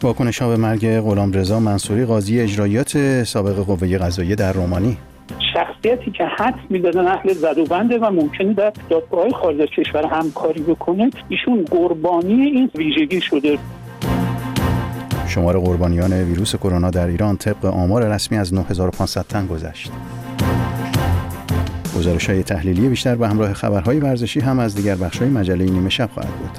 واکنش‌ها به مرگ غلامرضا منصوری قاضی اجرایات سابق قوه قضاییه در رومانی. شخصیتی که حد میدادن اهل زدوبنده و ممکنه در دادگاه‌های خارج از کشور همکاری بکنه، ایشون قربانی این ویژگی شده. شمار قربانیان ویروس کرونا در ایران طبق آمار رسمی از 9500 تن گذشت. گزارش‌های تحلیلی بیشتر به همراه خبرهای ورزشی هم از دیگر بخش‌های مجله نیمه شب خواهد بود.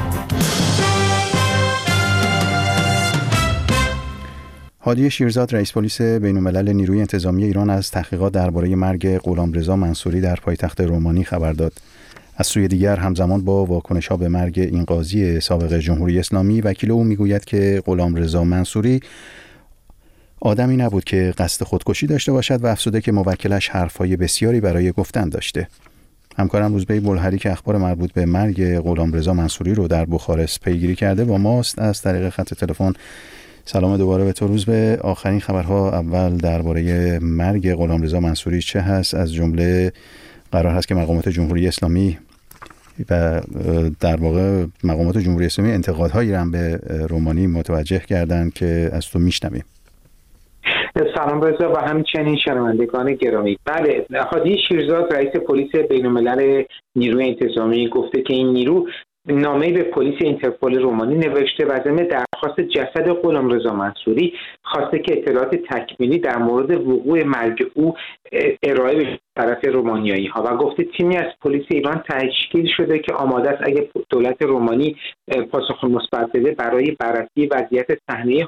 هادی شیرزاد رئیس پلیس بین‌الملل نیروی انتظامی ایران از تحقیقات درباره مرگ غلامرضا منصوری در پایتخت رومانی خبر داد. از سوی دیگر همزمان با واکنش‌ها به مرگ این قاضی سابق جمهوری اسلامی، وکیل او میگوید که غلامرضا منصوری آدمی نبود که قصد خودکشی داشته باشد و افزوده که موکلش حرف‌های بسیاری برای گفتن داشته. همکارم روزبه بلهری که اخبار مربوط به مرگ غلامرضا منصوری رو در بخارست پیگیری کرده با ماست از طریق خط تلفن. سلام دوباره به تو روزبه. آخرین خبرها اول درباره مرگ غلامرضا منصوری چه هست؟ از جمله قرار هست که مقامات جمهوری اسلامی و در واقع مقامات جمهوری اسلامی انتقادهایی را به رومانی متوجه کردند که از تو میشنویم. سلام رضا و همچنین شنوندگان گرامی. بله، هادی شیرزاد رئیس پلیس بین‌الملل نیروی انتظامی گفته که این نیرو نامه‌ای به پلیس اینترپل رومانی نوشته و ضمن درخواست جسد غلامرضا منصوری خواسته که اطلاعات تکمیلی در مورد وقوع مرگ او ارائه بشه طرف رومانیایی‌ها و گفته تیمی از پلیس ایران تشکیل شده که آماده است اگه دولت رومانی پاسخ مثبت بده برای بررسی وضعیت صحنه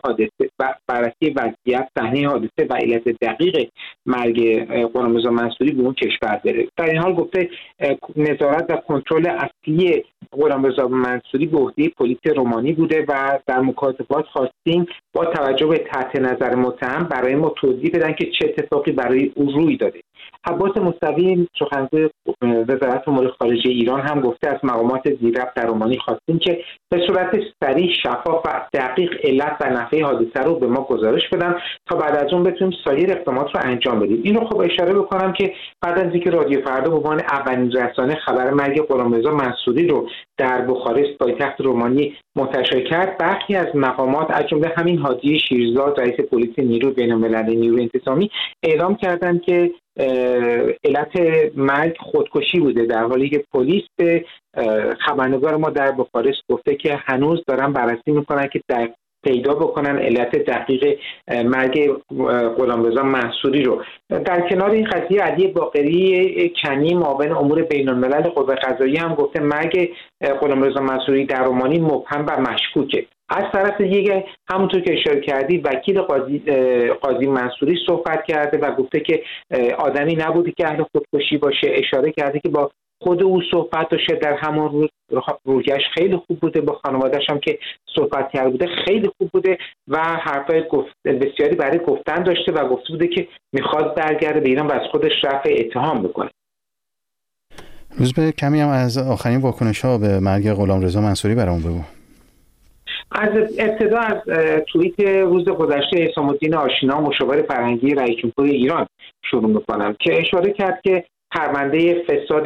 حادثه و علت دقیق مرگ غلامرضا منصوری به اون کشور بره. در این حال گفته نظارت و کنترل اصلی غلامرضا منصوری به عهده پلیس رومانی بوده و در مکاتبات خواستیم با توجه به تحت نظر متهم برای ما توضیح بدن که چه اتفاقی برای او روی داده. عباس موسوی سخنگوی وزارت امور خارجه ایران هم گفته از مقامات زیرربط در رومانی خواستیم که به صورت صریح، شفاف و دقیق علت و نحوه حادثه رو به ما گزارش بدن تا بعد از اون بتونیم سایر اقدامات رو انجام بدیم. این رو خب اشاره بکنم که بعد از اینکه رادیو فردا به عنوان اولین رسانه خبر مرگ غلامرضا منصوری رو در بخارست پایتخت رومانی منتشر کرد، برخی از مقامات از جمله همین هادی شیرزاد رئیس پلیس نیروی بین‌الملل نیروی انتظامی اعلام کردند که علت مرگ خودکشی بوده، در حالی که پلیس به خبرنگار ما در بخارست گفته که هنوز دارن بررسی میکنن که پیدا بکنن علت دقیق مرگ غلامرضا منصوری رو. در کنار این قضیه علی باقری کنی معاون امور بین‌الملل قوه قضاییه هم گفته مرگ غلامرضا منصوری در رومانی مبهم و مشکوکه. از طرف دیگه همونطور که اشاره کردی وکیل قاضی منصوری صحبت کرده و گفته که آدمی نبوده که اهل خودکشی باشه. اشاره کرده که با خود او صحبت داشته در همون روز، رویش خیلی خوب بوده، با خانواده‌اش هم که صحبت کرده بوده خیلی خوب بوده و حرفای بسیاری برای گفتن داشته و گفته بوده که میخواد برگرده به ایران و از خودش رفع اتهام بکنه. روزبه کمی هم از آخرین واکنش‌ها به مرگ غلامرضا منصوری برامون بگو. از ابتدا از توییت روز گذشته حسام الدین آشنا مشاور فرهنگی رئیس جمهور ایران شروع می‌کنم که اشاره کرد که پرونده فساد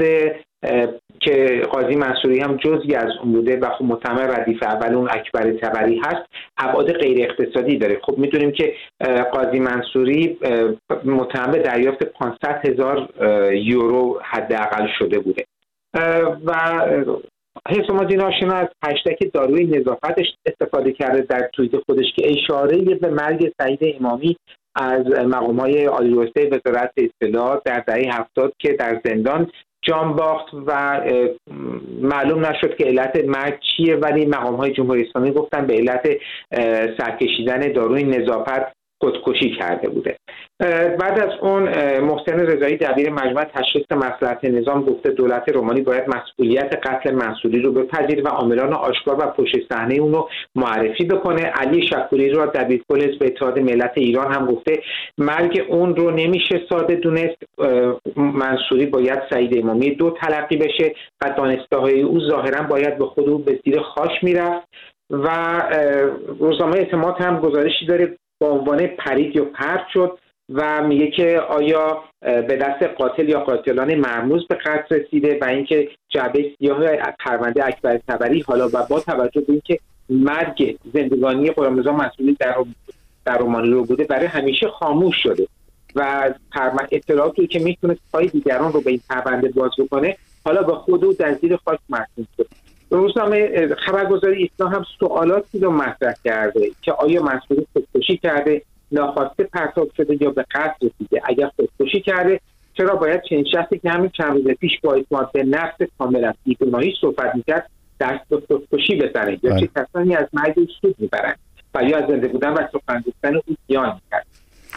که قاضی منصوری هم جزئی از اون بوده و خب متهم ردیف اول اون اکبر طبری هست، ابعاد غیر اقتصادی داره. خب میدونیم که قاضی منصوری متهم به دریافت 500,000 یورو حداقل شده بوده و حسام الدین آشنا از هشتگ داروی نظافتش استفاده کرده در توییت خودش که اشاره به مرگ سعید امامی از مقام‌های عالی‌رتبه وزارت اطلاعات در دهه 70 که در زندان جان باخت و معلوم نشد که علت مرگ چیه، ولی مقام‌های جمهوری اسلامی گفتن به علت سرکشیدن داروی نظافت خودکشی کرده بوده. بعد از اون محسن رضایی دبیر مجمع تشخیص مصلحت نظام گفته دولت رومانی باید مسئولیت قتل منصوری رو بپذیره و عاملان آشکار و پشت صحنه اون رو معرفی بکنه. علی شکوری رو دبیرکل حزب اتحاد ملت ایران هم گفته مرگ اون رو نمیشه ساده دونست، منصوری باید سعید امامی 2 تلقی بشه و دانسته‌های او ظاهرا باید به خود او به زیر خاک میرفت. و روزنامه اعتماد هم گزارشی داره با عنوان پرید یا پرت شد و میگه که آیا به دست قاتل یا قاتلان مرموز به قتل رسیده و اینکه جعبه سیاه پرونده اکبر طبری حالا و با توجه به اینکه مرگ زندگانی غلامرضا منصوری در رومانی رو بوده برای همیشه خاموش شده و اطلاعاتی که میتونه پای دیگران رو به این پرونده باز بکنه حالا به خود او در زیر خاک محکوم شد. روزنامه خبرگزاری ایسنا هم سوالاتی رو مطرح کرده که آیا منصوری خودکشی کرده، ناخواسته پرتاب شده یا به قتل رسیده؟ اگر خودکشی کرده چرا باید چنین شخصی که همین چند روز پیش با اعتماد به نفس کاملا بیگناهی صحبت میکرد دست به خودکشی بزنه یا چه کسانی از مرگ او سود میبرند و یا از زنده بودن و سخن گفتن او زیان میکرد؟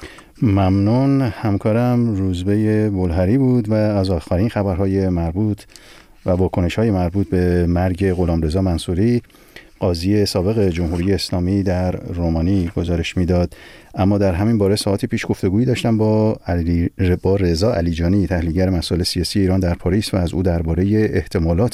ممنون. همکارم روزبه بلهری بود و از آخرین خبرهای مربوط و واکنش‌های مربوط به مرگ غلامرضا منصوری قاضی سابق جمهوری اسلامی در رومانی گزارش میداد. اما در همین باره ساعتی پیش گفتگویی داشتم با رضا علیجانی، تحلیلگر مسائل سیاسی ایران در پاریس و از او درباره احتمالات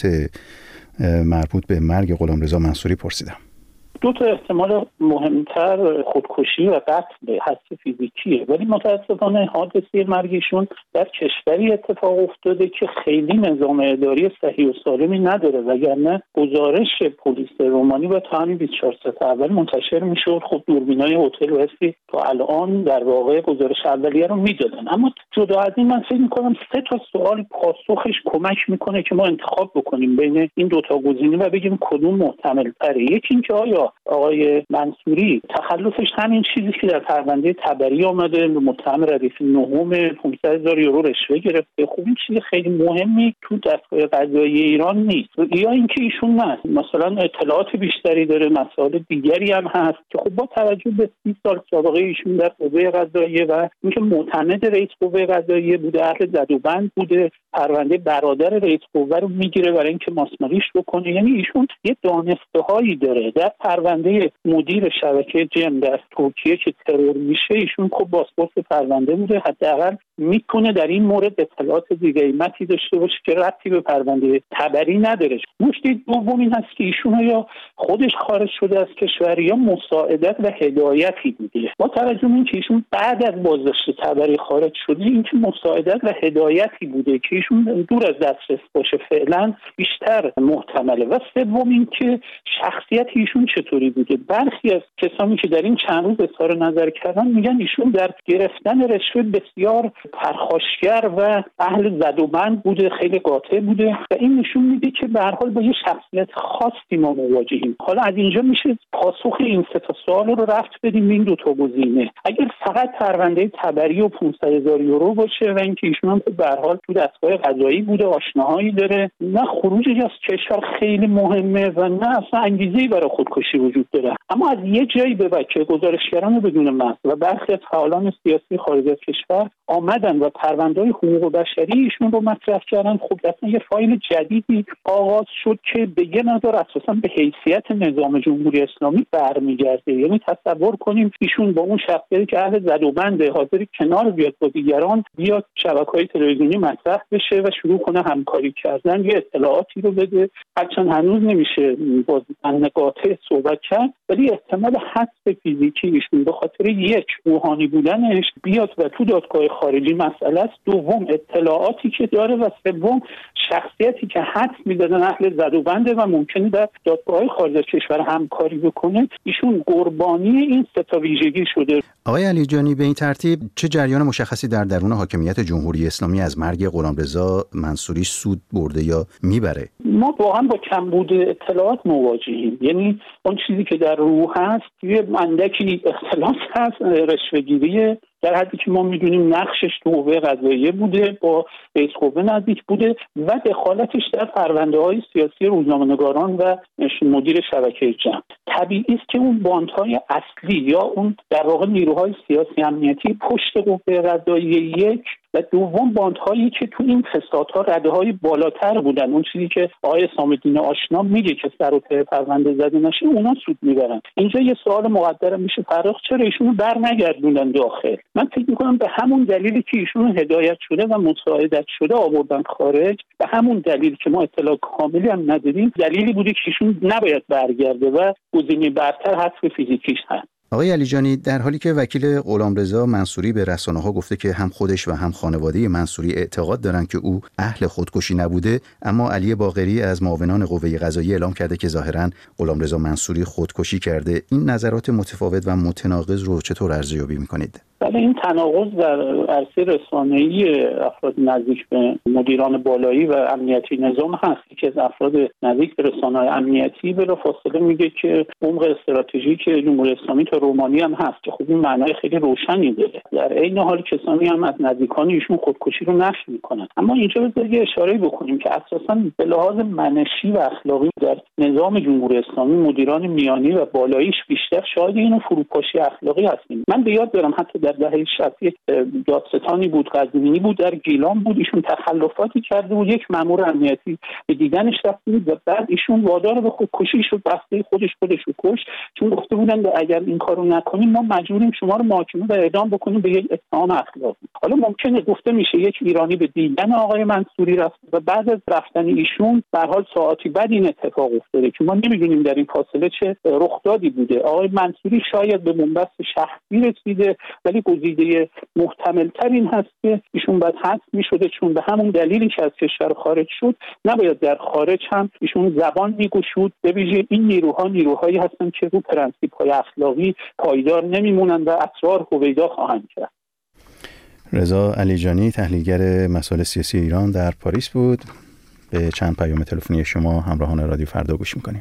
مربوط به مرگ غلامرضا منصوری پرسیدم. دو تا احتمال مهمتر خودکشی و قتل حس فیزیکیه، ولی متاسفانه حادثه مرگشون در کشوری اتفاق افتاده که خیلی نظام اداری صحیح و سالمی نداره، وگرنه گزارش پلیس رومانی با تا همین 24 ساعت اول منتشر میشد. خب دوربینای هتل و اسی تا الان در واقع گزارش اولیه رو میدادن. اما جدا از این من فکر میکنم 3 تا سوال پاسخش کمک میکنه که ما انتخاب بکنیم بین این دو تا گزینه و بگیم کدوم محتمل تره. یکی اینکه آیا آقای منصوری تخلفش همین چیزی که در پرونده طبری آمده، متهم ردیف نهم 500,000 یورو رشوه گرفته، خب این چیز خیلی مهمی تو دستگاه قضایی ایران نیست، یا اینکه ایشون نه مثلا اطلاعات بیشتری داره، مسائل دیگری هم هست که خب با توجه به 30 سال سابقه ایشون در قوه قضاییه و اینکه معتمد رئیس قوه قضاییه بوده، اهل زدوبند بوده، پرونده برادر رئیس قوه رو میگیره برای اینکه ماسمالیش بکنه، یعنی ایشون یه دانسته‌هایی داره. در پرونده مدیر شبکه جم در ترکیه که ترور میشه ایشون خب بازپرس پرونده بوده، حداقل میتونه در این مورد اطلاعات بی‌قیمتی داشته باشه که ربطی به پرونده طبری نداره. نکته دوم این هست که ایشون یا خودش خارج شده از کشور یا مساعدت و هدایتی بوده. با توجه به اینکه ایشون بعد از بازداشت طبری خارج شده، اینکه مساعدت و هدایتی بوده که ایشون دور از دسترس باشه فعلا بیشتر محتمله. و سوم اینکه شخصیت ایشون چطوری بوده. برخی از کسانی که در این چند روز اظهار نظر کردن میگن ایشون در گرفتن رشوه بسیار پرخاشگر و اهل زدوبند بوده، خیلی قاطع بوده و این نشون میده که به هر حال با یه شخصیت خاصی ما مواجهیم. حالا از اینجا میشه پاسخ این 3 تا سوال رو رفت بدیم این 2 تا گزینه. اگر فقط پرونده طبری و 500,000 یورو باشه و اینکه ایشون هم به هر حال تو دستگاه قضایی بوده، آشناهایی داره، نه خروجش از کشور خیلی مهمه و نه اصلا انگیزه‌ای برای خودکشی وجود داره. اما از یه جایی به بعد که گزارشگران بدون متن و برخی از فعالان سیاسی خارج از کشور آمدن و پرونده‌های حقوق بشری ایشون رو مطرح کردن، خب اصلا یه فایل جدیدی آغاز شد که به یه نظر اساسا به حیثیت نظام جمهوری اسلامی برمیگرده. یعنی تصور کنیم ایشون با اون شخصیتی که اهل زدوبنده حاضر کنار بیاد با دیگران بیاد شبکه‌های تلویزیونی مطرح بشه و شروع کنه همکاری کردن، یه اطلاعاتی رو بده. هرچند هنوز نمیشه با قاطع صحبت کرد، ولی احتمال حذف فیزیکی ایشون به خاطر یک روحانی بودنش بیاد و تو دادگاه خارجی مسئله است، دوم اطلاعاتی که داره و سوم شخصیتی که حدس می‌زدن اهل زدوبنده و ممکنه در دادگاه خارج از کشور همکاری بکنه، ایشون قربانی این 3 تا ویژگی شده. آقای علیجانی، به این ترتیب چه جریان مشخصی در درون حاکمیت جمهوری اسلامی از مرگ غلامرضا منصوری سود برده یا میبره؟ ما واقعا با کمبود اطلاعات مواجهیم. یعنی اون چیزی که در رو هست یه اندکی اختلاف هست، رشوه‌گیری در حدی که ما میدونیم نقشش تو قوه قضاییه بوده، با رئیس قوه نزدیک بوده و دخالتش در پرونده‌های سیاسی روزنامه‌نگاران و مدیر شبکه جم. طبیعی است که اون باندهای اصلی یا اون در واقع نیروهای سیاسی امنیتی پشت قوه قضاییه یک و دوم باندهایی که تو این فسادها رده‌های بالاتر بودن، اون چیزی که آقای سام‌الدین آشنا میگه که سر و ته پرونده زده نشه، اونا سود میبرن. اینجا یه سوال مقدر میشه پرداخت، چرا ایشونو برنگردوندن داخل؟ من فکر میکنم به همون دلیلی که ایشون هدایت شده و مساعدت شده آوردن خارج، به همون دلیل که ما اطلاع کاملی هم نداریم، دلیلی بوده که ایشون نباید برگرده و گزینه برتر حذف فیزیکیش هست. آقای علیجانی، در حالی که وکیل غلامرضا منصوری به رسانه‌ها گفته که هم خودش و هم خانواده منصوری اعتقاد دارند که او اهل خودکشی نبوده، اما علی باقری از معاونان قوه قضاییه اعلام کرده که ظاهراً غلامرضا منصوری خودکشی کرده. این نظرات متفاوت و متناقض رو چطور ارزیابی می‌کنید؟ بله، این تناقض در عرصه رسانه‌ای افراد نزدیک به مدیران بالایی و امنیتی نظام هست. یکی از افراد نزدیک به رسانه‌های امنیتی بلافاصله میگه که عمق استراتژیک جمهوری اسلامی تا رومانی هم هست که خب این معنای خیلی روشنی داره. در عین حال کسانی هم از نزدیکان ایشون خودکشی رو نفی میکنن. اما اینجا بذارید اشاره بکنیم که اساساً به لحاظ منشی و اخلاقی در نظام جمهوری اسلامی مدیران میانی و بالاییش بیشتر شاهد این فروپاشی اخلاقی هستیم. من به یاد دارم حتی در دهه 60 یک دادستانی بود، قزوینی بود، در گیلان بود، ایشون تخلفاتی کرده بود، یک مأمور امنیتی به دیدنش رفت بود و بعد ایشون وادار به خودکشی شد، بسته خودش رو کشت، چون گفته بودن اگر این کارو نکنیم ما مجبوریم شما رو محاکمه و اعدام بکنیم به یک اتهام اخلاقی. حالا ممکنه گفته میشه یک ایرانی به دیدن آقای منصوری رفت و بعد از رفتن ایشون به هر حال ساعتی بعد این اتفاق افتاده که ما نمیدونیم در این فاصله چه رخدادی بوده. آقای منصوری شاید به بنبست شخصی رسیده، ولی گزینه محتمل تر این هست که ایشون بعد حذف میشده، چون به همون دلیلی که از کشور خارج شد نباید در خارج هم ایشون زبان میگشود. به ویژه این نیروهایی هستن که رو پرنسیپ‌های اخلاقی پایدار نمیمونن و اسرار هویدا خواهند کرد. رضا علیجانی، تحلیلگر مسائل سیاسی ایران، در پاریس بود. به چند پیام تلفنی شما همراهان رادیو فردا گوش میکنیم.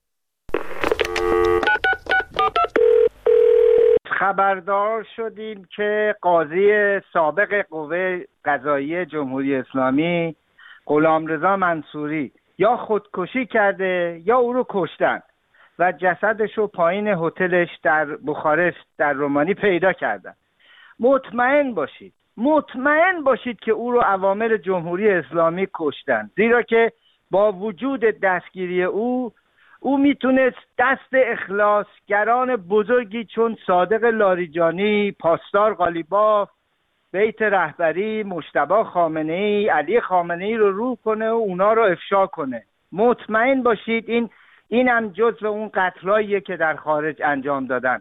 خبردار شدیم که قاضی سابق قوه قضاییه جمهوری اسلامی غلامرضا منصوری یا خودکشی کرده یا او رو کشتن و جسدش رو پایین هتلش در بخارست در رومانی پیدا کردن. مطمئن باشید که او رو اوامر جمهوری اسلامی کشتن، زیرا که با وجود دستگیری او میتونست دست اخلاصگران بزرگی چون صادق لاریجانی، پاسدار قالیباف، بیت رهبری، مجتبی خامنه‌ای، علی خامنه‌ای رو کنه و اونا رو افشا کنه. مطمئن باشید این هم جزو اون قتلاییه که در خارج انجام دادن.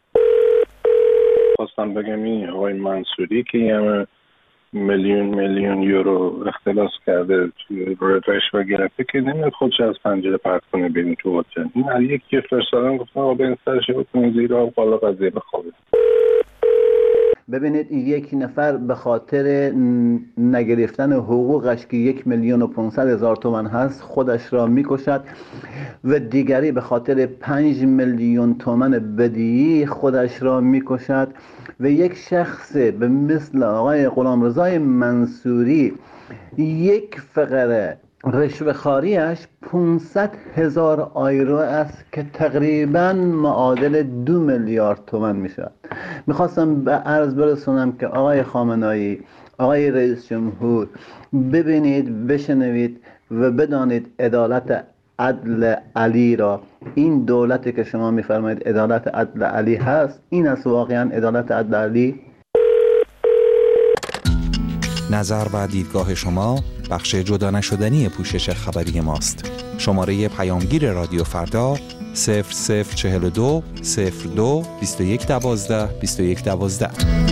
خواستم بگم این آقای منصوری که همه میلیون یورو اختلاس کرده توی رشوه گرفته که نمیاد خودش از پنجره پرت کنه بریم تو هتل. این علی یکی فرستادن گفتن آقا به این سرش بکنید زیر آب بالا قضیه بخوابه. ببینید یک نفر به خاطر نگرفتن حقوقش که 1,500,000 تومان هست خودش را میکشد و دیگری به خاطر 5 میلیون تومان بدیهی خودش را میکشد و یک شخص به مثل آقای غلامرضا منصوری یک فقره رشوه‌خواریش 500,000 آیرو است که تقریباً معادل 2 میلیارد تومان میشود. میخواستم به عرض برسونم که آقای خامنه‌ای، آقای رئیس جمهور، ببینید، بشنوید و بدانید عدالت عدل علی را، این دولتی که شما میفرمایید عدالت عدل علی هست، این است واقعاً عدالت عدل علی؟ نظر و دیدگاه شما بخش جدا نشدنی پوشش خبری ماست. شماره پیامگیر رادیو فردا 0042 02 21 12 21 12.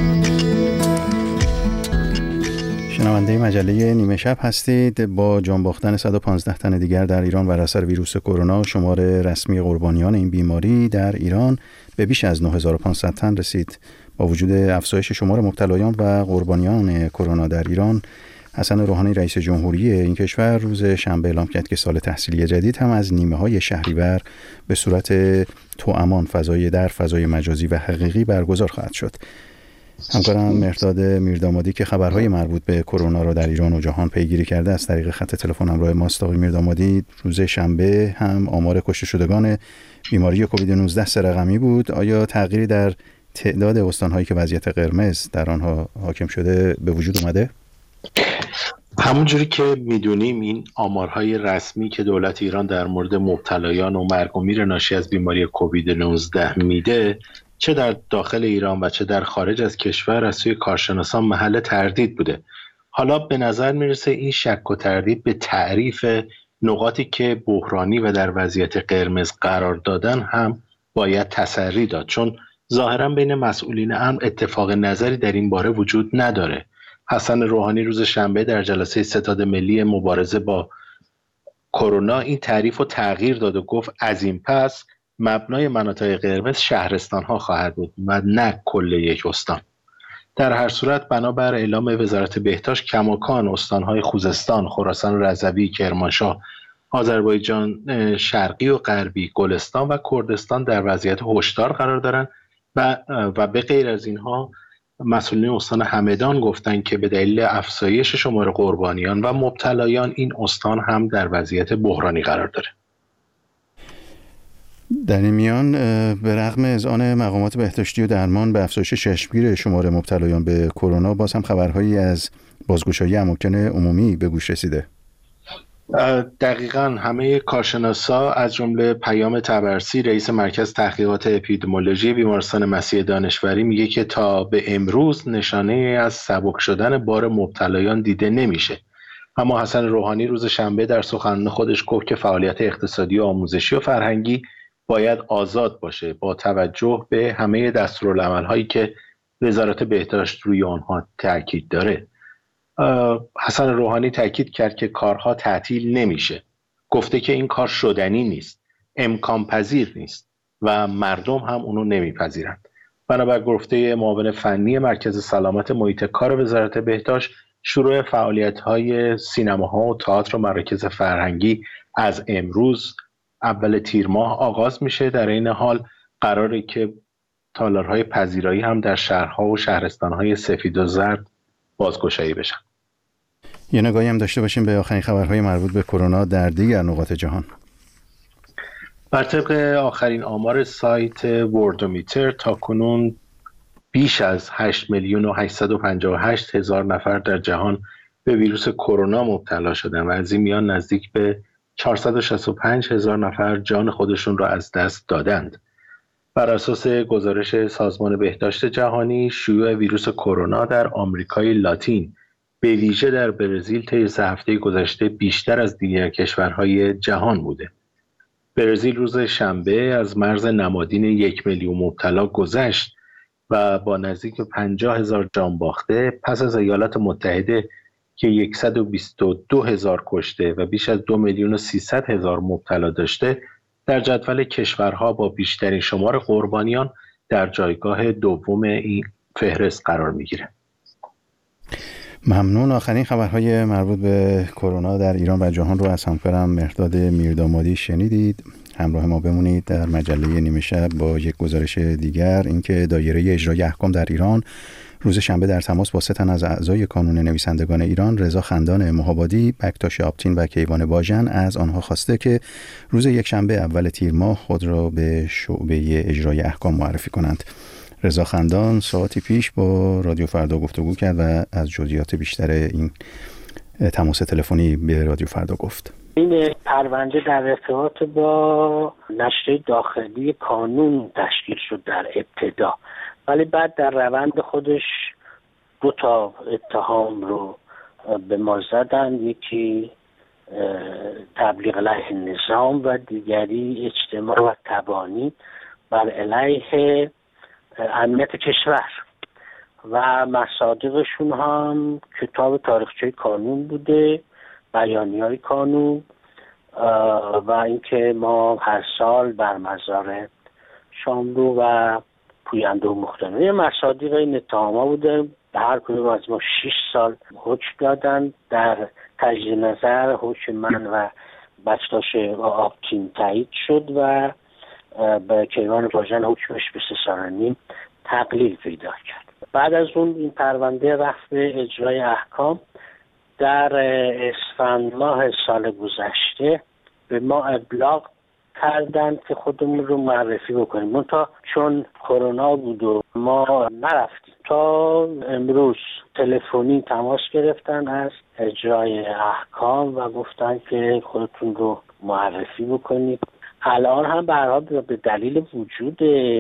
شنونده مجله نیمه شب هستید. با جان باختن 115 تن دیگر در ایران بر اثر ویروس کرونا، شمار رسمی قربانیان این بیماری در ایران به بیش از 9500 تن رسید. با وجود افزایش شمار مبتلایان و قربانیان کرونا در ایران، حسن روحانی رئیس جمهوری این کشور روز شنبه اعلام کرد که سال تحصیلی جدید هم از نیمه‌های شهریور به صورت توامان در فضای مجازی و حقیقی برگزار خواهد شد. همکارم مهرداد میردامادی که خبرهای مربوط به کرونا را در ایران و جهان پیگیری کرده از طریق خط تلفن همراه ماست. آقای میردامادی، روز شنبه هم آمار کشته شدگان بیماری کووید 19 سه رقمی بود. آیا تغییری در تعداد استان‌هایی که وضعیت قرمز در آنها حاکم شده به وجود اومده؟ همونجوری که میدونیم این آمارهای رسمی که دولت ایران در مورد مبتلایان و مرگ و میر ناشی از بیماری کووید 19 میده، چه در داخل ایران و چه در خارج از کشور، از سوی کارشناسان محل تردید بوده. حالا به نظر میرسه این شک و تردید به تعریف نقاطی که بحرانی و در وضعیت قرمز قرار دادن هم باید تسری داد، چون ظاهرا بین مسئولین امن اتفاق نظری در این باره وجود نداره. حسن روحانی روز شنبه در جلسه ستاد ملی مبارزه با کرونا این تعریف رو تغییر داد و گفت از این پس مبنای مناطق قرمز شهرستان‌ها خواهد بود و نه کل یک استان. در هر صورت بنابر اعلام وزارت بهداشت کماکان استان‌های خوزستان، خراسان رضوی، کرمانشاه، آذربایجان شرقی و غربی، گلستان و کردستان در وضعیت هشدار قرار دارند و به غیر از اینها مسئولین استان همدان گفتند که به دلیل افزایش شمار قربانیان و مبتلایان این استان هم در وضعیت بحرانی قرار داره. در این میان به رغم اذعان مقامات بهداشتی و درمان به افزایش چشمگیر شمار مبتلایان به کرونا، باز هم خبرهایی از بازگشایی اماکن عمومی به گوش رسیده. دقیقاً همه کارشناسا از جمله پیام طبرسی رئیس مرکز تحقیقات اپیدمیولوژی بیمارستان مسیح دانشوری میگه که تا به امروز نشانه از سبک شدن بار مبتلایان دیده نمیشه. اما حسن روحانی روز شنبه در سخنرانی خودش گفت که فعالیت اقتصادی و آموزشی و فرهنگی باید آزاد باشه با توجه به همه دستورالعمل‌هایی که وزارت بهداشت روی آنها تاکید داره. حسن روحانی تاکید کرد که کارها تعطیل نمیشه. گفته که این کار شدنی نیست، امکان پذیر نیست و مردم هم اونو نمیپذیرند. بنابر گفته معاون فنی مرکز سلامت محیط کار وزارت بهداشت، شروع فعالیت‌های سینماها و تئاتر و مراکز فرهنگی از امروز اول تیر ماه آغاز میشه. در این حال قراره که تالارهای پذیرایی هم در شهرها و شهرستانهای سفید و زرد بازگشایی بشن. یه نگاهی هم داشته باشیم به آخرین خبرهای مربوط به کرونا در دیگر نقاط جهان. بر طبق آخرین آمار سایت وردومیتر تا کنون بیش از 8,858,000 نفر در جهان به ویروس کرونا مبتلا شدند و از این میان نزدیک به 465,000 نفر جان خودشون را از دست دادند. بر اساس گزارش سازمان بهداشت جهانی، شیوع ویروس کرونا در آمریکای لاتین به ویژه در برزیل طی 3 هفته گذشته بیشتر از دیگر کشورهای جهان بوده. برزیل روز شنبه از مرز نمادین 1 میلیون مبتلا گذشت و با نزدیک 50,000 جان باخته پس از ایالات متحده که 122,000 کشته و بیش از 2,300,000 مبتلا داشته، در جدول کشورها با بیشترین شمار قربانیان در جایگاه دوم این فهرست قرار میگیره. ممنون. آخرین خبرهای مربوط به کرونا در ایران و جهان رو از همکارم مهرداد میردامادی شنیدید. همراه ما بمونید در مجله نیمه شب با یک گزارش دیگر، اینکه دایره اجرای احکام در ایران روز شنبه در تماس با 3 تن از اعضای کانون نویسندگان ایران، رضا خندان مهابادی، بکتاش آبتین و کیوان باژن، از آنها خواسته که روز یکشنبه اول تیر ماه خود را به شعبه اجرای احکام معرفی کنند. رضا خندان ساعتی پیش با رادیو فردا گفتگو کرد و از جزئیات بیشتر این تماس تلفنی به رادیو فردا گفت. این پرونده در ارتباط با نشر داخلی کانون تشکیل شد در ابتدا، ولی بعد در روند خودش 2 تا اتهام رو به ما زدن، یکی تبلیغ علیه نظام و دیگری اجتماع و تبانی بر علیه امنیت کشور و مصادیقشون هم کتاب تاریخچه کانون بوده، بیانیه‌های کانون و اینکه ما هر سال بر مزار شاملو و پوینده و مختلف مصادیق این اتهام‌ها بوده. به هر کدوم از ما 6 سال حکم دادن. در تجدید نظر حکم من و بکتاش آبتین تایید شد و به کیوان باژن حکمش به 3 سال و نیم تقلیل پیدا کرد. بعد از اون این پرونده رفت به اجرای احکام. در اسفند ماه سال گذشته به ما ابلاغ کردند که خودمون رو معرفی بکنیم، منتها چون کرونا بود و ما نرفتیم. تا امروز تلفنی تماس گرفتن از اجرای احکام و گفتن که خودتون رو معرفی بکنید. الان هم برای به دلیل وجود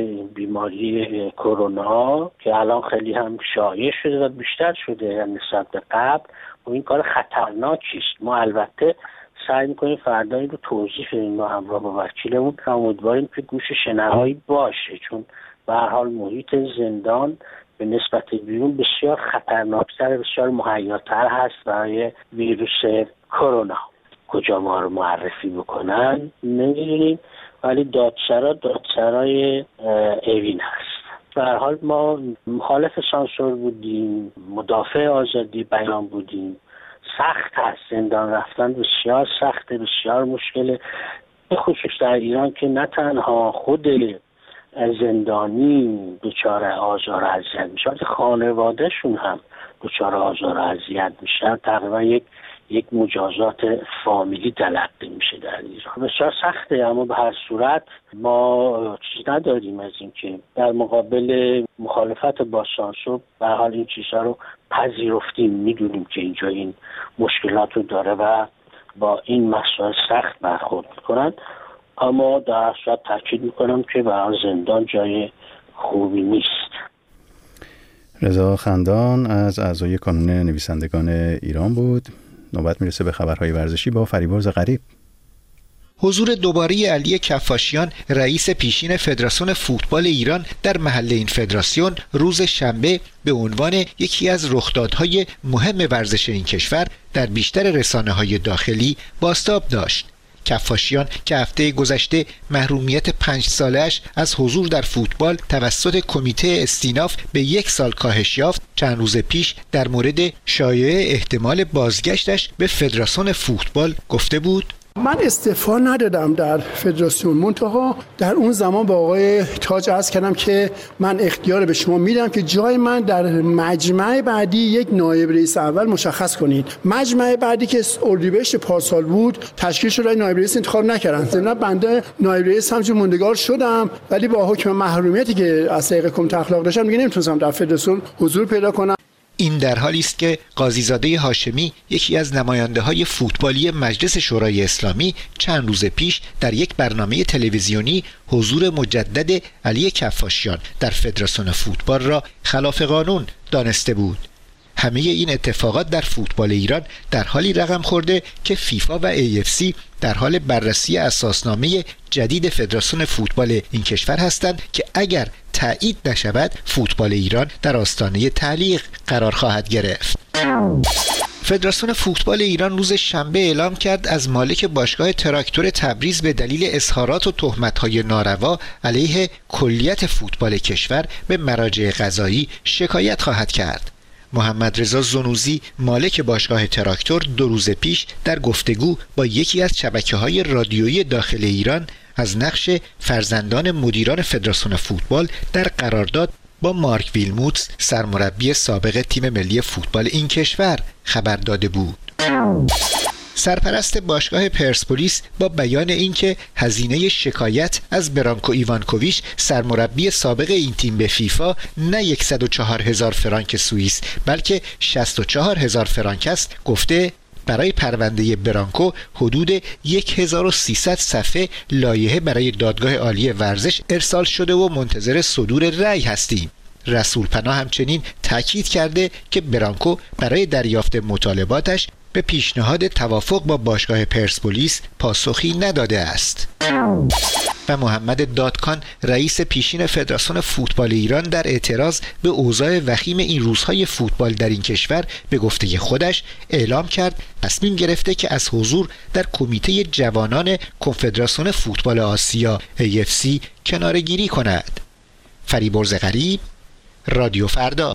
بیماری کرونا که الان خیلی هم شایع شده و بیشتر شده نسبت به قبل و این کار خطرناکی است. ما البته سعی میکنیم فردا این رو توضیح بدیم با همراه با وکیلمون که امیدواریم که گوش شنوایی باشه، چون به هر حال محیط زندان به نسبت بیرون بسیار خطرناکتر، بسیار مهیاتر هست برای ویروس کرونا. کجا ما رو معرفی بکنن نمیدونیم، ولی دادسرای اوین هست. به هر حال ما مخالف سانسور بودیم، مدافع آزادی بیان بودیم. سخت هست، زندان رفتن بسیار سخته، بسیار مشکله، به خصوص در ایران که نه تنها خود زندانی دچار آزار و اذیت میشه، بلکه خانوادهشون هم دچار آزار و اذیت میشن. تقریبا یک مجازات فامیلی تلقی میشه در ایران. بسیار سخته، اما به هر صورت ما چیز نداریم از این که در مقابل مخالفت با سانسور به هر حال این چیزها رو پذیرفتیم، میدونیم که اینجا این مشکلات رو داره و با این مسائل سخت برخورد میکنن. اما در صورت تاکید میکنم که برای زندان جای خوبی نیست. رضا خندان از اعضای کانون نویسندگان ایران بود. نوبت میرسه به خبرهای ورزشی با فریبرز غریب. حضور دوباره علی کفاشیان رئیس پیشین فدراسیون فوتبال ایران در محل این فدراسیون روز شنبه به عنوان یکی از رخدادهای مهم ورزش این کشور در بیشتر رسانه‌های داخلی بازتاب داشت. کفاشیان که هفته گذشته محرومیت 5 ساله‌اش از حضور در فوتبال توسط کمیته استیناف به 1 سال کاهش یافت، چند روز پیش در مورد شایعه احتمال بازگشتش به فدراسیون فوتبال گفته بود: من استعفا ندادم در فدراسیون، منتها در اون زمان با آقای تاج عرض کردم که من اختیار به شما میدم که جای من در مجمع بعدی یک نایب رئیس اول مشخص کنید. مجمع بعدی که اردیبهشت پارسال بود تشکیل شد، نایب رئیس انتخاب نکردن. ضمن بنده نایب رئیس همچون موندگار شدم، ولی با حکم محرومیتی که از طریق کمیته اخلاق داشتم دیگه نمیتونستم در فدراسیون حضور پیدا کنم. این در حالی است که قاضیزاده هاشمی، یکی از نماینده‌های فوتبالی مجلس شورای اسلامی، چند روز پیش در یک برنامه تلویزیونی حضور مجدد علی کفاشیان در فدراسیون فوتبال را خلاف قانون دانسته بود. همه این اتفاقات در فوتبال ایران در حالی رقم خورده که فیفا و AFC در حال بررسی اساسنامه جدید فدراسیون فوتبال این کشور هستند که اگر تایید نشود فوتبال ایران در آستانه تعلیق قرار خواهد گرفت. فدراسیون فوتبال ایران روز شنبه اعلام کرد از مالک باشگاه تراکتور تبریز به دلیل اظهارات و تهمت‌های ناروا علیه کلیت فوتبال کشور به مراجع قضایی شکایت خواهد کرد. محمد رضا زنوزی مالک باشگاه تراکتور 2 روز پیش در گفتگو با یکی از شبکه‌های رادیویی داخل ایران از نقش فرزندان مدیران فدراسیون فوتبال در قرارداد با مارک ویلموتس سرمربی سابق تیم ملی فوتبال این کشور خبر داده بود. سرپرست باشگاه پرسپولیس با بیان اینکه هزینه شکایت از برانکو ایوانکوویچ سرمربی سابق این تیم به فیفا نه 104,000 فرانک سوئیس بلکه 64,000 فرانک است، گفته برای پرونده برانکو حدود 1300 صفحه لایحه برای دادگاه عالی ورزش ارسال شده و منتظر صدور رأی هستیم. رسول پناه همچنین تاکید کرده که برانکو برای دریافت مطالباتش به پیشنهاد توافق با باشگاه پرسپولیس پاسخی نداده است. و محمد دادکان رئیس پیشین فدراسیون فوتبال ایران در اعتراض به اوضاع وخیم این روزهای فوتبال در این کشور به گفته خودش اعلام کرد تصمیم گرفته که از حضور در کمیته جوانان کنفدراسیون فوتبال آسیا AFC کناره‌گیری کند. فریبرز غریب، رادیو فردا.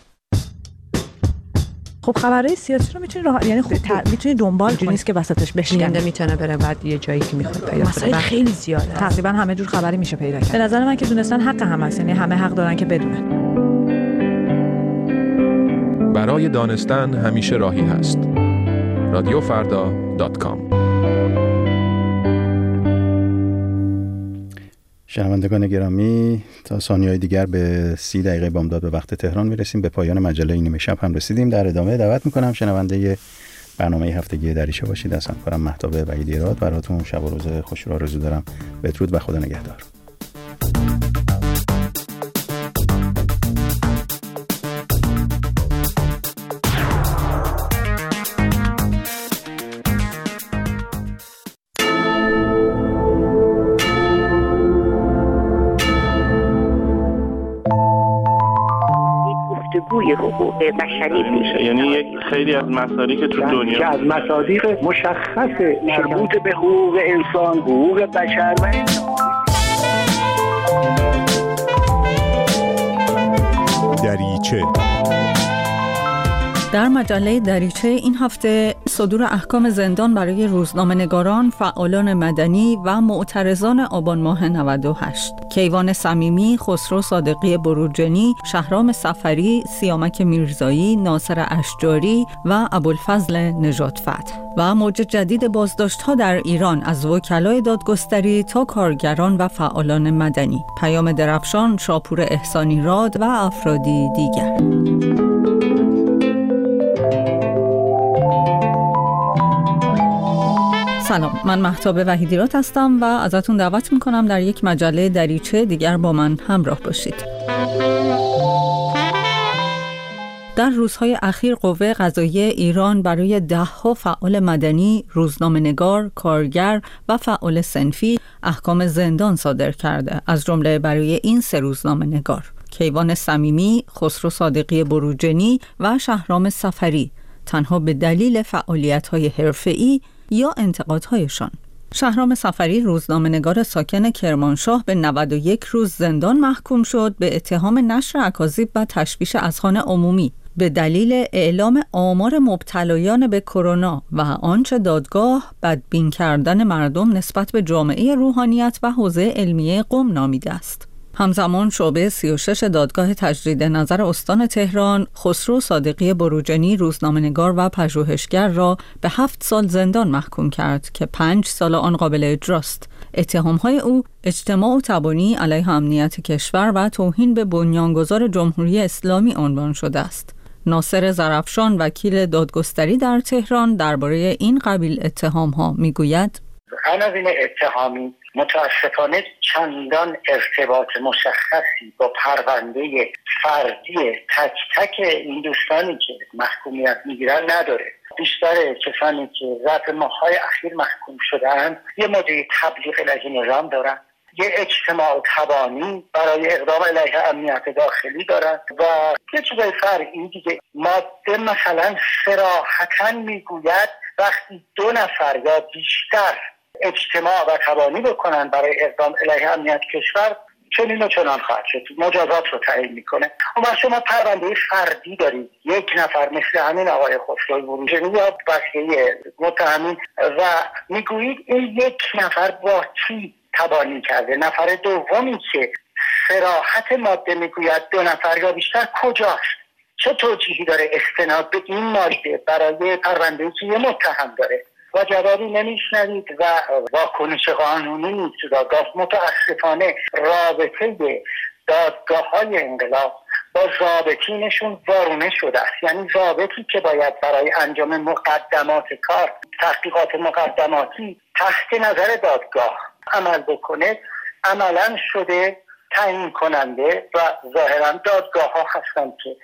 خب خبرهای سیاسی رو میتونی یعنی میتونی دنبال کنی، نیست که وسطش بشکنه، میتونه بره بعد یه جایی که میخواد پیدا کنه. مسائل خیلی زیاده، تقریبا همه جور خبری میشه پیدا کرد. به نظر من که دونستن حق هم هست، یعنی همه حق دارن که بدونن. برای دانستن همیشه راهی هست. radiofarda.com. شنوندگان گرامی، تا ثانیه‌های دیگر به 30 دقیقه بامداد به وقت تهران میرسیم. به پایان مجله نیمه شب هم رسیدیم. در ادامه دعوت میکنم شنونده برنامه هفتگی دریچه باشید. از همکارم مهتاب وحیدی راد براتون شب و روز خوش رو آرزو دارم. بدرود و خدا نگهدار. توی حقوق بشری میشه. یعنی خیلی از مصادیق که تو دنیا که از مصادیق مشخص مربوط به حقوق انسان، حقوق بشر و دریچه. در مجله دریچه این هفته صدور احکام زندان برای روزنامه‌نگاران، فعالان مدنی و معترضان آبان ماه 98. کیوان صمیمی، خسرو صادقی بروجنی، شهرام صفری، سیامک میرزایی، ناصر اشجاری و ابوالفضل نژاد فتح. و موج جدید بازداشت‌ها در ایران از وکلای دادگستری تا کارگران و فعالان مدنی. پیام درفشان، شاپور احسانی راد و افرادی دیگر. سلام، من مهتاب وحیدیراد هستم و ازتون دعوت میکنم در یک مجله دریچه دیگر با من همراه باشید. در روزهای اخیر قوه قضاییه ایران برای 10 فعال مدنی، روزنامه‌نگار، کارگر و فعال صنفی احکام زندان صادر کرده، از جمله برای این 3 روزنامه‌نگار: کیوان صمیمی، خسرو صادقی بروجنی و شهرام صفری، تنها به دلیل فعالیت‌های حرفه‌ای یا انتقادهایشان. شهرام صفری، روزنامه‌نگار ساکن کرمانشاه، به 91 روز زندان محکوم شد به اتهام نشر اکاذیب و تشویش اذهان عمومی به دلیل اعلام آمار مبتلایان به کرونا و آنچه دادگاه بدبین کردن مردم نسبت به جامعه روحانیت و حوزه علمیه قم نامیده است. همزمان شعبه 36 دادگاه تجدید نظر استان تهران خسرو صادقی بروجنی، روزنامه‌نگار و پژوهشگر را به 7 سال زندان محکوم کرد که 5 سال آن قابل اجراست. اتهام‌های او اجتماع و تبانی علیه امنیت کشور و توهین به بنیانگذار جمهوری اسلامی عنوان شده است. ناصر زرفشان، وکیل دادگستری در تهران، درباره این قبیل اتهام‌ها میگوید: عناوین اتهامی متاسفانه چندان ارتباط مشخصی با پرونده فردی تک تک این دوستانی که محکومیت میگیرن نداره. بیشتر کسانی که ظرف ماه‌های اخیر محکوم شدن یه مدعی تبلیغ علیه نظام دارن، یه اجتماع تبانی برای اقدام علیه امنیت داخلی دارن و یه چیزای فرعی دیگه. ماده مثلا صراحتاً میگوید وقتی 2 نفر یا بیشتر اجتماع و تبانی بکنن برای اقدام علیه امنیت کشور چنین و چنان خواهد شد، مجازات رو تعیین میکنه. اما شما پرونده فردی دارید، 1 نفر مثل همین آقای خسرو بروجنی یا بقیه متهمین و میگویید این 1 نفر با کی تبانی کرده؟ نفر دومی که صراحت ماده میگوید 2 نفر یا بیشتر کجاست؟ چه توجیهی داره استناد به این ماده برای پرونده‌ای که یه متهم داره؟ و جوابی نمیشنوید و واکنش قانونی نیست. دادگاه متاسفانه رابطه دادگاه‌های انقلاب با ضابطینشون وارونه شده است. یعنی ضابطی که باید برای انجام مقدمات کار، تحقیقات مقدماتی تحت نظر دادگاه عمل بکنه، عملا شده تعیین کننده و ظاهرا دادگاه ها هستند که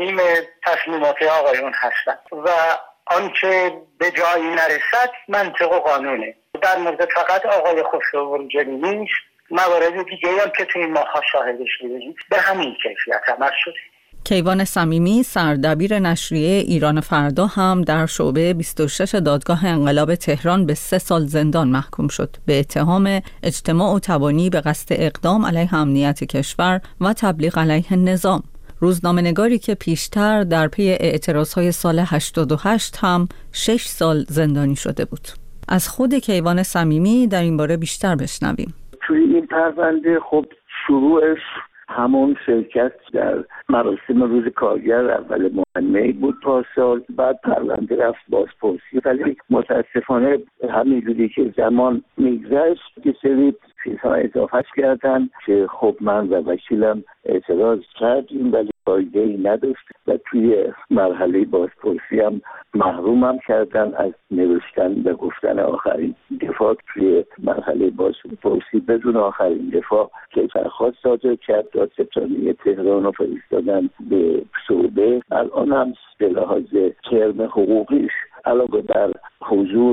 تصمیمات آقایون هستند و آنچه به جایی نرسد منطق و قانونه. در مورد فقط آقای خسرو بروجنی نیست، موارد دیگه هم که توی این ماها شاهدش بودیم به همین کیفیت عمل شده. کیوان صمیمی، سردبیر نشریه ایران فردا، هم در شعبه 26 دادگاه انقلاب تهران به 3 سال زندان محکوم شد به اتهام اجتماع و تبانی به قصد اقدام علیه امنیت کشور و تبلیغ علیه نظام. روزنامه‌نگاری که پیشتر در پی اعتراضهای سال 88 هم 6 سال زندانی شده بود. از خود کیوان صمیمی در این باره بیشتر بشنویم. توی این پرونده خب شروعش همون شرکت در مراسم روز کارگر اول ماه بود پارسال، بعد پرونده رفت بازپرسی، ولی متاسفانه همینجوری که زمان میگذشت که سری چیزها اضافه کردن که خب من و وکیلم اعتراض کردیم ولی فایده‌ای نداشت و توی مرحله بازپرسی هم محرومم کردن از نوشتن و گفتن آخرین دفاع. توی مرحله بازپرسی بدون آخرین دفاع که درخواست صادر کرد، دادستانی تهران رو فرستادن به شعبه. الان هم به لحاظ ترم حقوقیش علاوه بر حضور در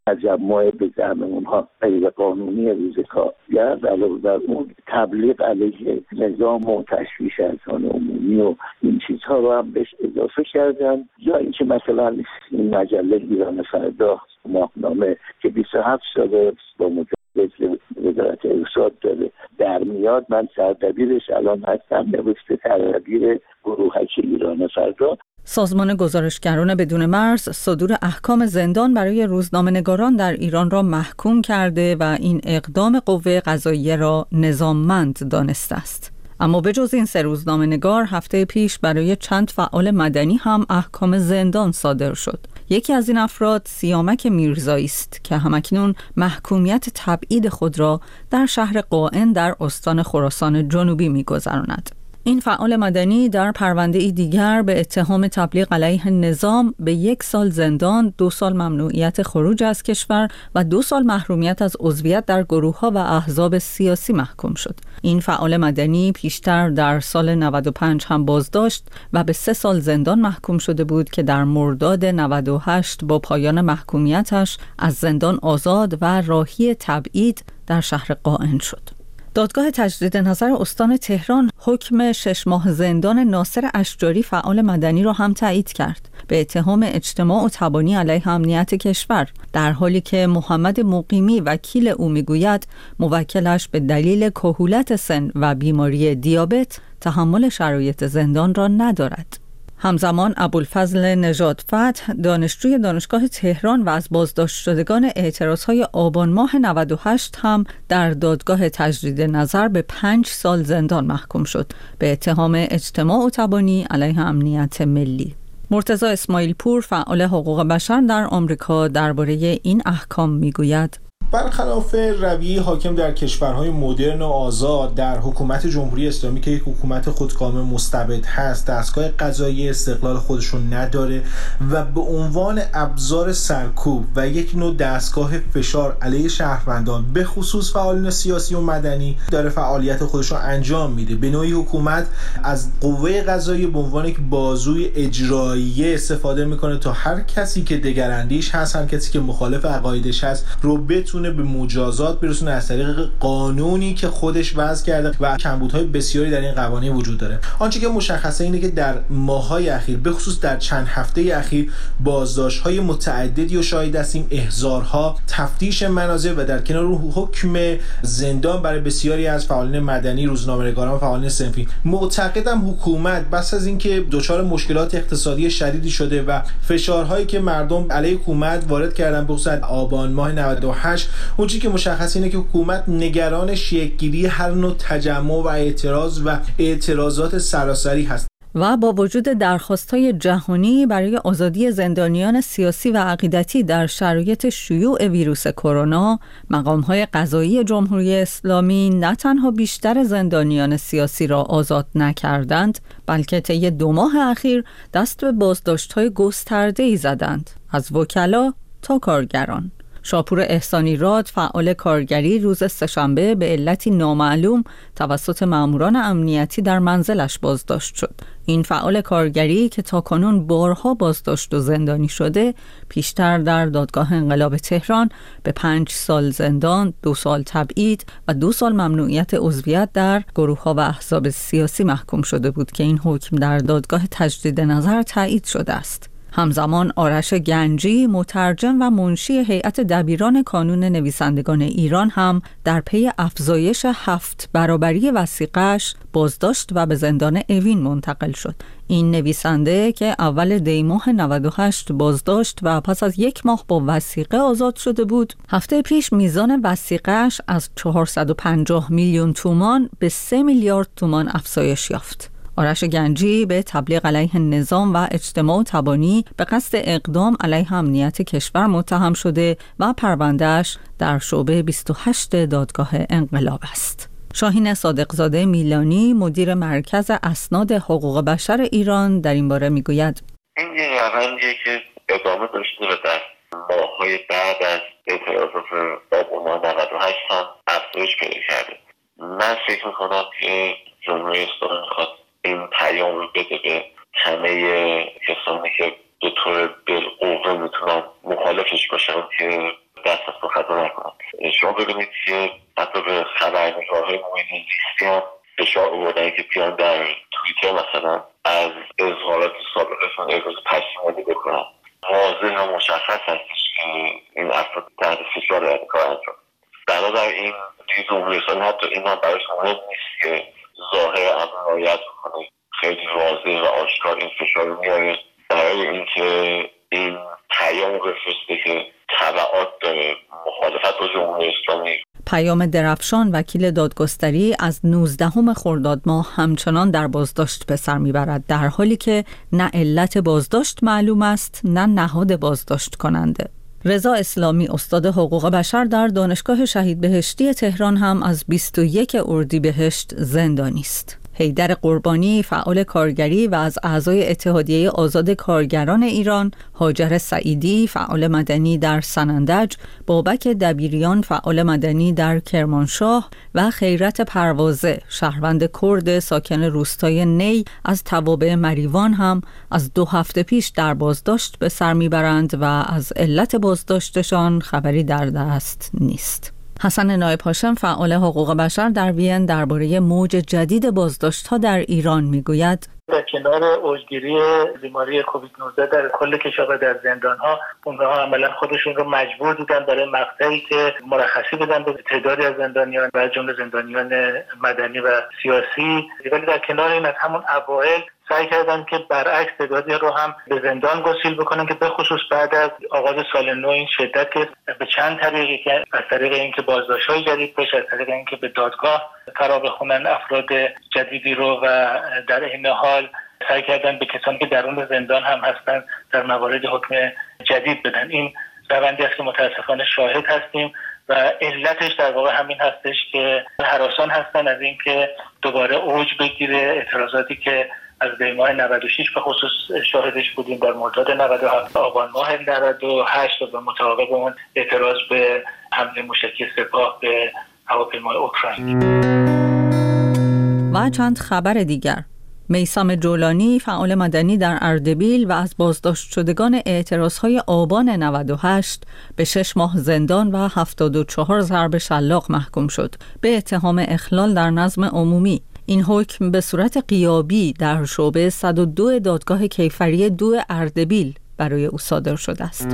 تجمع به زعم اونها غیر قانونی روز کارگر، علاوه بر اون تبلیغ علیه نظام و تشویش اذهان عمومی و این چیزها رو هم بهش اضافه کردن. یا اینکه مثلا این مجله ایران فردا ماهنامه که 27 سال با مجلس وزارت ارشاد داره در میاد، من سردبیرش الان هستم، نوشته سردبیر گروهک ایران فردا. سازمان گزارشگران بدون مرز صدور احکام زندان برای روزنامه‌نگاران در ایران را محکوم کرده و این اقدام قوه قضاییه را نظاممند دانسته است. اما به جز این 3 روزنامه‌نگار، هفته پیش برای چند فعال مدنی هم احکام زندان صادر شد. یکی از این افراد سیامک میرزایی است که همکنون محکومیت تبعید خود را در شهر قائن در استان خراسان جنوبی می‌گذراند. این فعال مدنی در پرونده‌ای دیگر به اتهام تبلیغ علیه نظام به 1 سال زندان، 2 سال ممنوعیت خروج از کشور و 2 سال محرومیت از عضویت در گروه‌ها و احزاب سیاسی محکوم شد. این فعال مدنی پیشتر در سال 95 هم بازداشت و به 3 سال زندان محکوم شده بود که در مرداد 98 با پایان محکومیتش از زندان آزاد و راهی تبعید در شهر قائن شد. دادگاه تجدید نظر استان تهران حکم 6 ماه زندان ناصر اشجاری فعال مدنی را هم تایید کرد به اتهام اجتماع و تبانی علیه امنیت کشور، در حالی که محمد مقیمی وکیل او میگوید موکلش به دلیل کهولت سن و بیماری دیابت تحمل شرایط زندان را ندارد. همزمان ابوالفضل نژاد فتح، دانشجوی دانشگاه تهران و از بازداشت شدگان اعتراضهای آبان ماه 98 هم در دادگاه تجدید نظر به 5 سال زندان محکوم شد به اتهام اجتماع و تبانی علیه امنیت ملی. مرتضی اسماعیل پور، فعال حقوق بشر در آمریکا، درباره این احکام میگوید: برخلاف رویه حاکم در کشورهای مدرن و آزاد، در حکومت جمهوری اسلامی که یک حکومت خودکامه مستبد هست، دستگاه قضایی استقلال خودش رو نداره و به عنوان ابزار سرکوب و یک نوع دستگاه فشار علیه شهروندان به خصوص فعالان سیاسی و مدنی داره فعالیت خودش رو انجام میده. به نوعی حکومت از قوه قضایی به عنوان یک بازوی اجراییه استفاده میکنه تا هر کسی که دگراندیش هست، هر کسی که مخالف عقایدش هست رو بتونه به مجازات برسونه از طریق قانونی که خودش وضع کرده و کمبودهای بسیاری در این قوانین وجود داره. آنچه که مشخصه اینه که در ماه‌های اخیر، به خصوص در چند هفته اخیر، بازداشت‌های متعددی رو شاهد هستیم، احضارها، تفتیش منازل و در کنار حکم زندان برای بسیاری از فعالان مدنی، روزنامه‌نگاران و فعالان صنفی. معتقدم حکومت بس از اینکه دچار مشکلات اقتصادی شدیدی شده و فشارهایی که مردم علیه حکومت وارد کردن به خصوص آبان ماه 98، اون چیزی که مشخص اینه که حکومت نگران شکل‌گیری هر نوع تجمع و اعتراض و اعتراضات سراسری هست. و با وجود درخواست‌های جهانی برای آزادی زندانیان سیاسی و عقیدتی در شرایط شیوع ویروس کرونا، مقام‌های قضایی جمهوری اسلامی نه تنها بیشتر زندانیان سیاسی را آزاد نکردند، بلکه طی 2 ماه اخیر دست به بازداشت‌های گسترده‌ای زدند، از وکلا تا کارگران. شاپور احسانی راد، فعال کارگری، روز سه‌شنبه به علتی نامعلوم توسط ماموران امنیتی در منزلش بازداشت شد. این فعال کارگری که تاکنون بارها بازداشت و زندانی شده، پیشتر در دادگاه انقلاب تهران به 5 سال زندان، 2 سال تبعید و 2 سال ممنوعیت عضویت در گروه‌ها و احزاب سیاسی محکوم شده بود که این حکم در دادگاه تجدید نظر تایید شده است. همزمان آرش گنجی، مترجم و منشی هیئت دبیران کانون نویسندگان ایران هم در پی افزایش 7 برابری وثیقه‌اش بازداشت و به زندان اوین منتقل شد. این نویسنده که اول دی ماه 98 بازداشت و پس از 1 ماه با وثیقه آزاد شده بود، هفته پیش میزان وثیقه‌اش از 450 میلیون تومان به 3 میلیارد تومان افزایش یافت. آرش گنجی به تبلیغ علیه نظام و اجتماع و تبانی به قصد اقدام علیه امنیت کشور متهم شده و پرونده‌اش در شعبه 28 دادگاه انقلاب است. شاهین صادقزاده میلانی، مدیر مرکز اسناد حقوق بشر ایران، در این باره میگوید: این یه روندیه که ادامه داشته و در ماه‌های بعد از اعتراضات آبان ماه 98 هم افزایش پیدا کرده. من فکر می‌کنم که جمهوری اسلامی می‌خواد این پیام رو بده به همه کسانی که به طور بالقوه میتونن مخالفش باشن که دست از خطا نکنن. شما ببینید که حتی به خبرنگارهای محیط زیستی هم فشار آوردن که بیان در توییتر مثلا از اظهارات سابقشون ابراز پشیمانی بکنن. واضح و مشخص هستش که این افراد تحت فشار این کار انجام. بنابراین دیگه جمهوری اسلامی حتی این هم براش مهم نیست که ظاهر امن رعایت بکنه، خیلی واضح و آشکار این فشار رو میاره برای اینکه این پیام بفرسته که تبعات داره مخالفت با جمهوری اسلامی. پیام درفشان وکیل دادگستری از 19 خرداد ماه همچنان در بازداشت به سر میبرد، در حالی که نه علت بازداشت معلوم است نه نهاد بازداشت کننده. رضا اسلامی استاد حقوق بشر در دانشگاه شهید بهشتی تهران هم از 21 اردیبهشت زندانی است. حیدر قربانی فعال کارگری و از اعضای اتحادیه آزاد کارگران ایران، هاجر سعیدی فعال مدنی در سنندج، بابک دبیریان فعال مدنی در کرمانشاه و خیرت پروازه شهروند کرد ساکن روستای نی از توابع مریوان هم از 2 هفته پیش در بازداشت به سر میبرند و از علت بازداشتشان خبری در دست نیست. حسن نایب هاشم فعال حقوق بشر در وین درباره موج جدید بازداشت‌ها در ایران میگوید: در کنار اوجگیری بیماری کووید 19 در کل کشور در زندان‌ها، اونها عملاً خودشون رو مجبور دیدن برای مقطعی که مرخصی بدن به تعدادی از زندانیان و جمله زندانیان مدنی و سیاسی. ولی در کنار این از همون اوایل سعی کردن که برعکس تعدادی رو هم به زندان گسیل بکنن که به خصوص بعد از آغاز سال نو این شدت که به چند طریقی که از طریق اینکه بازداشت‌های جدید بشه، از طریق اینکه به دادگاه فرا بخونن افراد جدیدی رو و در این حال سعی کردن به کسانی که درون زندان هم هستن در موارد حکم جدید بدن. این روندی است که متاسفانه شاهد هستیم و علتش در واقع همین هستش که هراسان هستن از اینکه دوباره اوج بگیره اعتراضاتی که از ماه 96 به خصوص شاهدش بودیم در مرداد 97، آبان ماه 98 و متعاقب اون اعتراض به حمله موشکی سپاه به هواپیمای اوکراین. و چند خبر دیگر: میثم جولانی فعال مدنی در اردبیل و از بازداشت شدگان اعتراضهای آبان 98 به 6 ماه زندان و 74 ضرب شلاق محکوم شد به اتهام اخلال در نظم عمومی. این حکم به صورت غیابی در شعبه 102 دادگاه کیفری 2 اردبیل برای او صادر شده است.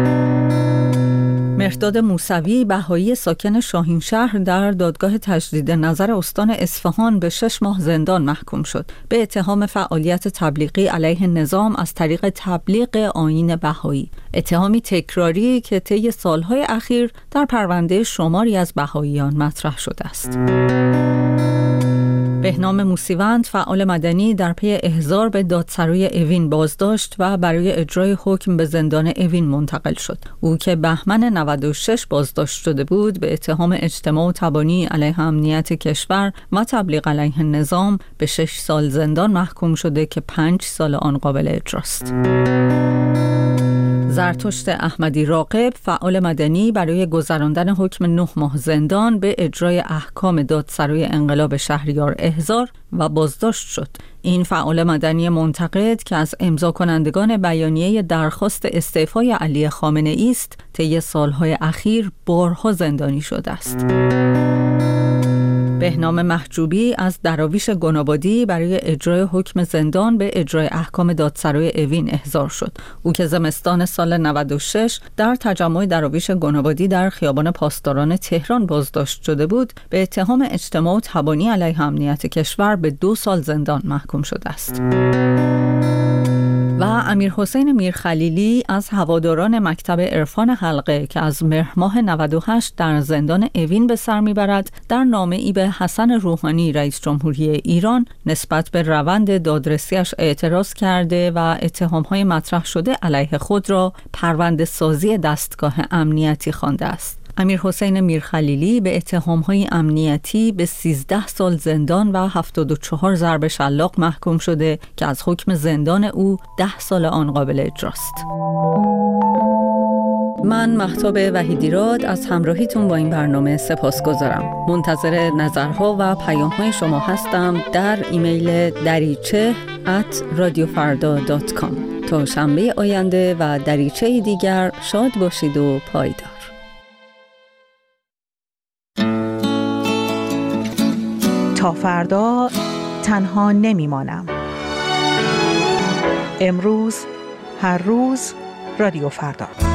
مهرداد موسوی بهایی ساکن شاهینشهر در دادگاه تجدید نظر استان اصفهان به 6 ماه زندان محکوم شد به اتهام فعالیت تبلیغی علیه نظام از طریق تبلیغ آیین بهایی، اتهامی تکراری که طی سالهای اخیر در پرونده شماری از بهاییان مطرح شده است. بهنام موسیوند فعال مدنی در پی احضار به دادسرای اوین بازداشت و برای اجرای حکم به زندان اوین منتقل شد. او که بهمن 96 بازداشت شده بود به اتهام اجتماع و تبانی علیه امنیت کشور و تبلیغ علیه نظام به 6 سال زندان محکوم شده که 5 سال آن قابل اجراست. زرتشت احمدی راقب فعال مدنی برای گذراندن حکم 9 ماه زندان به اجرای احکام دادسرای انقلاب شهریار احضار و بازداشت شد. این فعال مدنی منتقد که از امضا کنندگان بیانیه درخواست استعفای علی خامنه‌ای است، طی سالهای اخیر بارها زندانی شده است. بهنام محجوبی از دراویش گنابادی برای اجرای حکم زندان به اجرای احکام دادسرای اوین احضار شد. او که زمستان سال 96 در تجمع دراویش گنابادی در خیابان پاسداران تهران بازداشت شده بود، به اتهام اجتماع و تبانی علیه امنیت کشور به 2 سال زندان محکوم شده است. و امیرحسین میرخلیلی از هواداران مکتب عرفان حلقه که از مهر ماه 98 در زندان اوین به سر میبرد، در نامه‌ای به حسن روحانی رئیس جمهوری ایران نسبت به روند دادرسیش اعتراض کرده و اتهام‌های مطرح شده علیه خود را پرونده سازی دستگاه امنیتی خوانده است. امیرحسین میرخلیلی به اتهام‌های امنیتی به 13 سال زندان و 74 ضرب شلاق محکوم شده که از حکم زندان او 10 سال آن قابل اجراست. من مهتاب وحیدیراد از همراهیتون با این برنامه سپاسگزارم. منتظر نظرها و پیام‌های شما هستم در ایمیل dariche@radiofarda.com. تا شنبه آینده و دریچه دیگر شاد باشید و پایدار. تا فردا تنها نمیمانم. امروز، هر روز، رادیو فردا.